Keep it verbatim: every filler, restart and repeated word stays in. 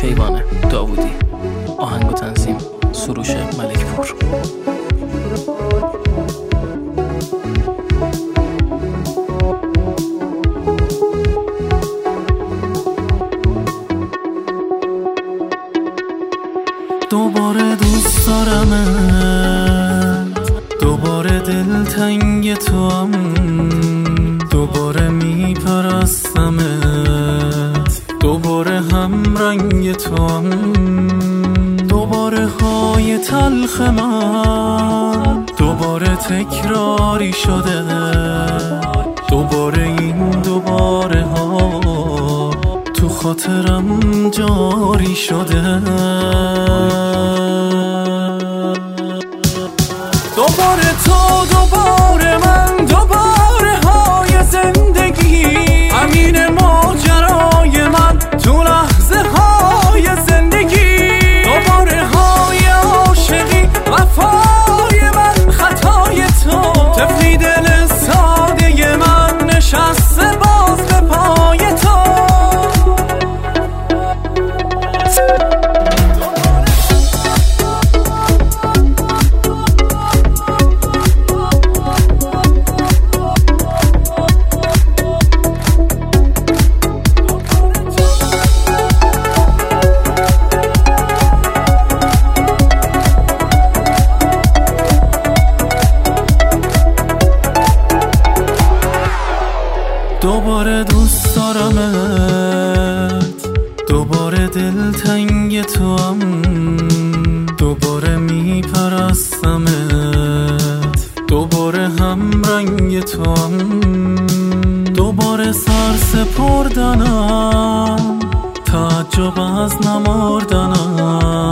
کیوان داوودی. آهنگ و تنظیم سروش ملکپور. دوباره دوست دارمت، دوباره دلتنگ تو هم، دوباره میپرستمت، دوباره هم رنگ تو هم، دوباره های تلخ من دوباره تکراری شده، دوباره این دوباره ها تو خاطرم جاری شده. دوباره تو، دوباره من، دوباره های زندگی، همین ماجرای من تو لحظه های زندگی، دوباره های عاشقی، وفای من، خطای تو، طفلی دل ساده من نشسته باز به پای تو. دوباره دوست دارمت، دوباره دلتنگ تو هم، دوباره میپرستمت، دوباره هم رنگ تو هم، دوباره سر سپردنم، تعجب از نمردنم،